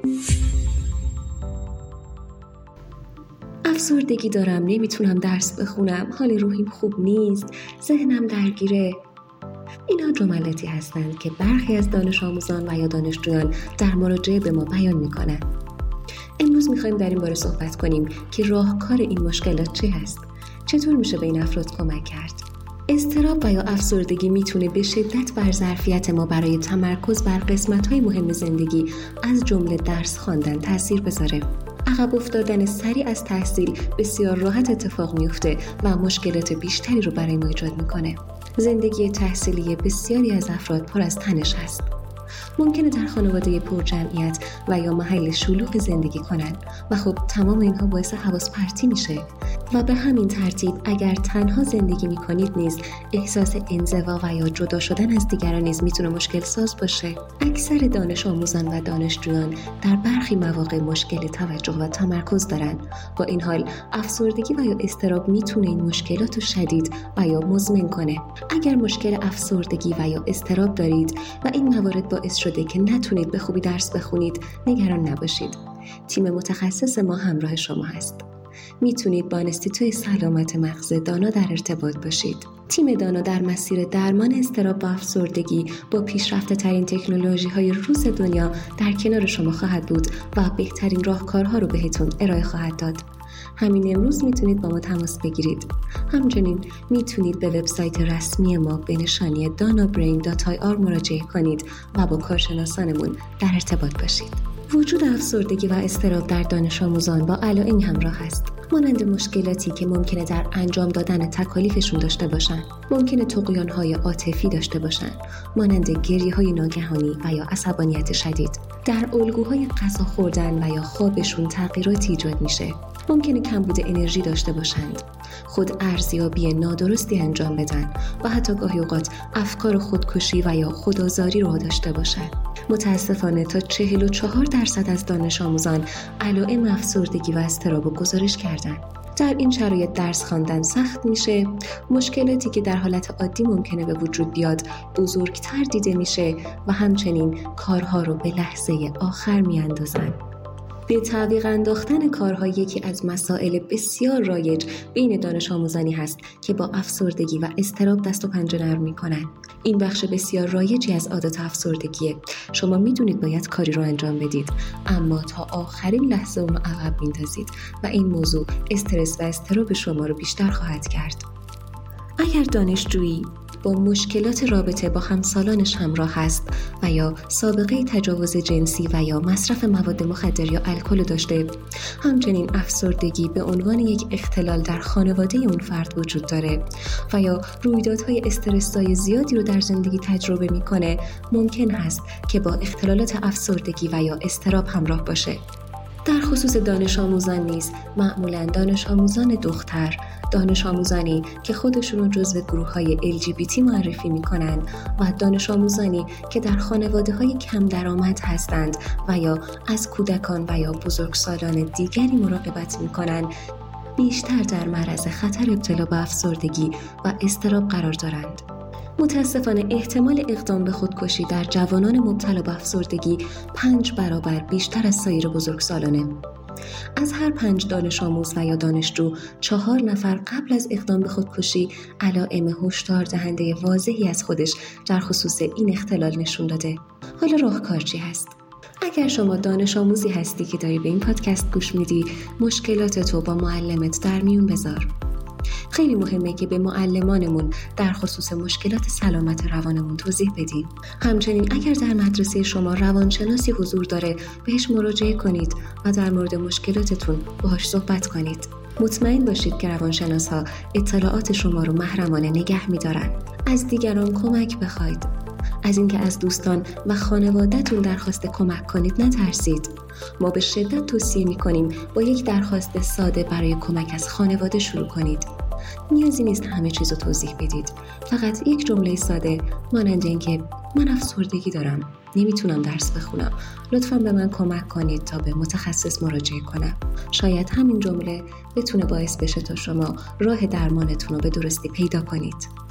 افسردگی دارم، نمیتونم درس بخونم، حال روحیم خوب نیست، ذهنم درگیره. اینا جملاتی هستند که برخی از دانش آموزان و یا دانشجویان در مراجعه به ما بیان میکنن. امروز میخوایم در این باره صحبت کنیم که راهکار این مشکلات چه هست؟ چطور میشه به این افراد کمک کرد؟ اضطراب و یا افسردگی میتونه به شدت بر ظرفیت ما برای تمرکز بر قسمت‌های مهم زندگی از جمله درس خواندن تأثیر بذاره. عقب افتادن سریع از تحصیل بسیار راحت اتفاق میفته و مشکلات بیشتری رو برای ما ایجاد میکنه. زندگی تحصیلی بسیاری از افراد پر از تنش هست. ممکنه در خانواده پرجمعیت و یا محل شلوغ زندگی کنن و خب تمام اینها باعث حواس پرتی میشه و به همین ترتیب اگر تنها زندگی میکنید نیز احساس انزوا و یا جدا شدن از دیگران نیز میتونه مشکل ساز باشه. اکثر دانش آموزان و دانشجویان در برخی مواقع مشکل توجه و تمرکز دارن. با این حال افسردگی و یا اضطراب میتونه این مشکلات رو شدید و یا مزمن کنه. اگر مشکل افسردگی و یا اضطراب دارید و این موارد باعث شده که نتونید به خوبی درس بخونید، نگران نباشید. تیم متخصص ما همراه شما هست. میتونید با انستیتوی سلامت مغز دانا در ارتباط باشید. تیم دانا در مسیر درمان اضطراب و افسردگی با پیشرفته ترین تکنولوژی های روز دنیا در کنار شما خواهد بود و بهترین راهکارها رو بهتون ارائه خواهد داد. همین امروز میتونید با ما تماس بگیرید. همچنین میتونید به وبسایت رسمی ما به نشانی danabrain.ir مراجعه کنید و با کارشناسانمون در ارتباط باشید. وجود افسردگی و اضطراب در دانش آموزان با علائمی همراه است، مانند مشکلاتی که ممکنه در انجام دادن تکالیفشون داشته باشن، ممکنه طغیان‌های عاطفی داشته باشن، مانند گریه‌های ناگهانی و یا عصبانیت شدید. در الگوهای غذا خوردن و یا خوابشون تغییراتی ایجاد میشه. ممکنه کمبود انرژی داشته باشند، خود ارزیابی نادرستی انجام بدن و حتی گاهی اوقات افکار خودکشی و یا خودآزاری رو داشته باشند. متاسفانه تا 44% از دانش آموزان علائم افسردگی و اضطراب رو گزارش کردن. در این شرایط درس خواندن سخت میشه، مشکلاتی که در حالت عادی ممکنه به وجود بیاد بزرگتر دیده میشه و همچنین کارها رو به لحظه آخر میاندازن. به تعویق انداختن کارها یکی از مسائل بسیار رایج بین دانش آموزانی هست که با افسردگی و اضطراب دست و پنجه نرم میکنن. این بخش بسیار رایجی از عادت افسردگیه. شما میدونید باید کاری رو انجام بدید، اما تا آخرین لحظه اون رو عقب میندازید و این موضوع استرس و اضطراب شما رو بیشتر خواهد کرد. اگر دانشجویی با مشکلات رابطه با همسالانش همراه هست و یا سابقه تجاوز جنسی و یا مصرف مواد مخدر یا الکل داشته، همچنین افسردگی به عنوان یک اختلال در خانواده اون فرد وجود داره و یا رویدادهای استرس‌زای زیادی رو در زندگی تجربه میکنه، ممکن هست که با اختلالات افسردگی و یا اضطراب همراه باشه. در خصوص دانش آموزان نیز معمولاً دانش آموزان دختر، دانش آموزانی که خودشون رو جزو گروه‌های LGBT معرفی می‌کنن و دانش آموزانی که در خانواده‌های کم درآمد هستند و یا از کودکان و یا بزرگسالان دیگری مراقبت می‌کنن، بیشتر در معرض خطر ابتلا به افسردگی و اضطراب قرار دارند. متاسفانه احتمال اقدام به خودکشی در جوانان مبتلا به افسردگی 5 برابر بیشتر از سایر بزرگسالانه. از هر 5 دانش آموز و یا دانشجو 4 نفر قبل از اقدام به خودکشی علائم هشدار دهنده واضحی از خودش در خصوص این اختلال نشون داده. حالا راهکار چی هست؟ اگر شما دانش آموزی هستی که داری به این پادکست گوش میدی، مشکلاتتو با معلمت در میون بذار. خیلی مهمه که به معلمانمون در خصوص مشکلات سلامت روانمون توضیح بدیم. همچنین اگر در مدرسه شما روانشناسی حضور داره، بهش مراجعه کنید و در مورد مشکلاتتون باهاش صحبت کنید. مطمئن باشید که روانشناس‌ها اطلاعات شما رو محرمانه نگه می‌دارن. از دیگران کمک بخواید. از اینکه از دوستان و خانواده‌تون درخواست کمک کنید نترسید. ما به شدت توصیه می‌کنیم با یک درخواست ساده برای کمک از خانواده شروع کنید. نیازی نیست همه چیزو توضیح بدید. فقط یک جمله ساده مانند اینکه من افسردگی دارم، نمیتونم درس بخونم، لطفاً به من کمک کنید تا به متخصص مراجعه کنم. شاید همین جمله بتونه باعث بشه تا شما راه درمانتون رو به درستی پیدا کنید.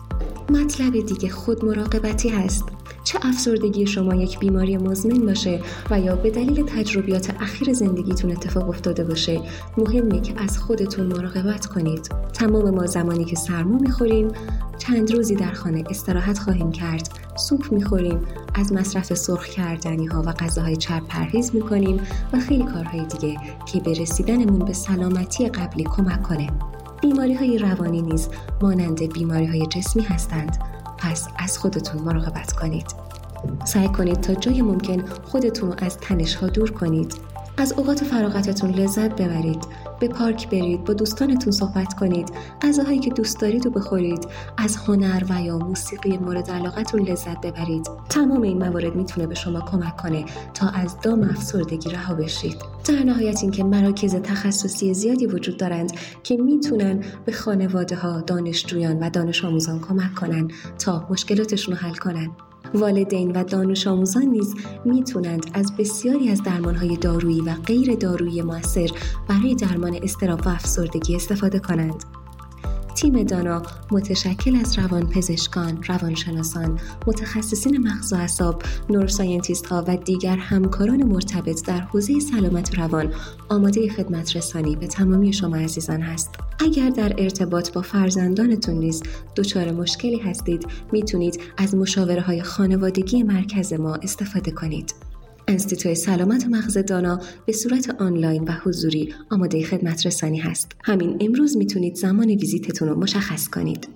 مطلب دیگه خود مراقبتی هست. چه افسردگی شما یک بیماری مزمن باشه و یا به دلیل تجربیات اخیر زندگیتون اتفاق افتاده باشه، مهمه که از خودتون مراقبت کنید. تمام ما زمانی که سرما میخوریم، چند روزی در خانه استراحت خواهیم کرد، سوپ میخوریم، از مصرف سرخ کردنی ها و غذاهای چرب پرهیز میکنیم و خیلی کارهای دیگه که به رسیدنمون به سلامتی قبلی کمک کنه. بیماری های روانی نیز مانند بیماری های جسمی هستند. پس از خودتون مراقبت کنید. سعی کنید تا جای ممکن خودتون رو از تنش ها دور کنید. از اوقات فراغتتون لذت ببرید. به پارک برید، با دوستانتون صحبت کنید، غذاهایی که دوست دارید رو بخورید، از هنر و یا موسیقی مورد علاقتون لذت ببرید. تمام این موارد میتونه به شما کمک کنه تا از دام افسردگی رها بشید. در نهایت این که مراکز تخصصی زیادی وجود دارند که میتونن به خانواده‌ها، دانشجویان و دانش آموزان کمک کنن تا مشکلاتشون رو حل کنن. والدین و دانش آموزان نیز میتونند از بسیاری از درمانهای دارویی و غیر دارویی مؤثر برای درمان اضطراب و افسردگی استفاده کنند. تیم دانا متشکل از روانپزشکان، روانشناسان، متخصصین مغز و اعصاب، نوروساینتیست ها و دیگر همکاران مرتبط در حوزه سلامت روان آماده خدمت رسانی به تمامی شما عزیزان هست. اگر در ارتباط با فرزندانتون نیز دچار مشکلی هستید، میتونید از مشاوره‌های خانوادگی مرکز ما استفاده کنید. انستیتوی سلامت مغز دانا به صورت آنلاین و حضوری آماده خدمت رسانی هست. همین امروز میتونید زمان ویزیتتون رو مشخص کنید.